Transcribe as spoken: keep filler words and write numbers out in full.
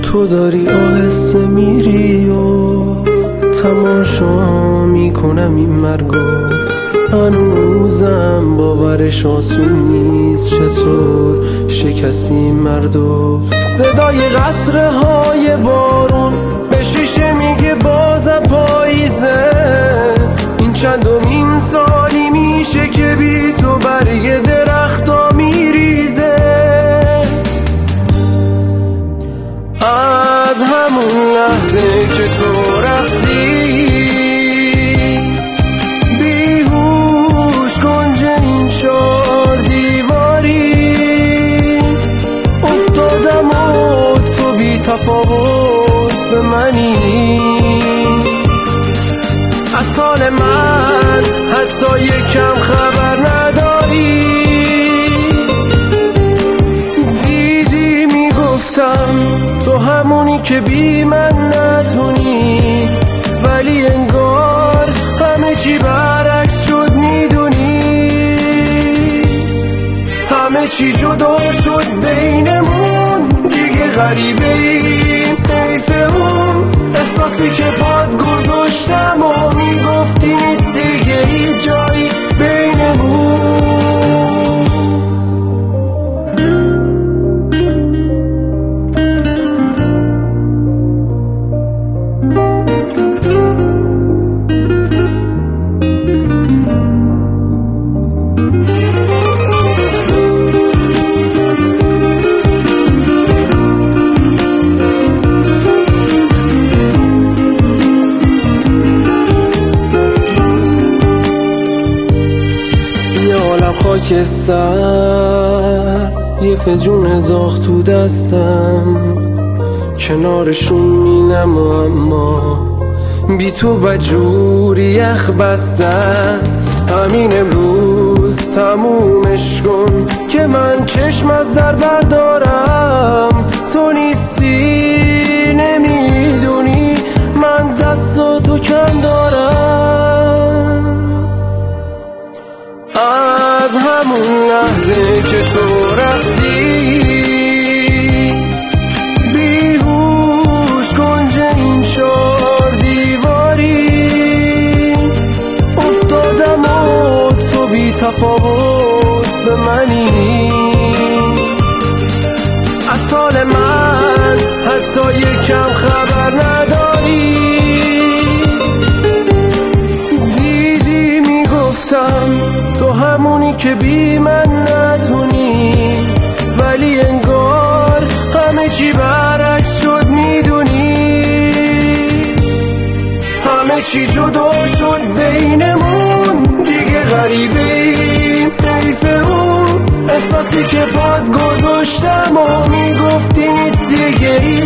تو داری آهسته میری و تماشا میکنم این مرگو، هنوزم باورش آسون نیست چطور شکستی مردو. صدای قطره های بارون به شیشه میگه بازم پاییزه، این چندمین سالی میشه که بی تو برگ درختا میریزه. از همون لحظه که تو رفتی بیهوش گنج این چار دیواری افتادم و تو بی تفاوت به منی. از حال من حتی یکم خبر نداری، دیدی میگفتم تو همونی که بی من نتونی، ولی انگار همه چی برعکس شد میدونی. همه چی جدا شد بینمون دیگه غریبه این حیفه اون احساسی که پاد گذاشتم و میگفتی نیست دیگه هیچ جایی بینمون. خاکستر یه فنجون داغ تو دستم، کنارشون مینم و اما بی تو بجوری یخ بستم. همین امروز تمومش کن که من چشم از در بردارم. تو نیستی نمیدونی من دستاتو کم دارم. از همون لحظه که تو رفتی بیهوش گنج این چار دیواری افتادم و تو بی تفاوت به منی. از حال من حتی یکم خبر نداری، دیدی میگفتم تو همونی که بی من نتونی، ولی انگار همه چی برعکس شد میدونی. همه چی جدا شد بینمون دیگه غریبه این حیفه اون احساسی که پاد گذاشتم و میگفتی نیست دیگه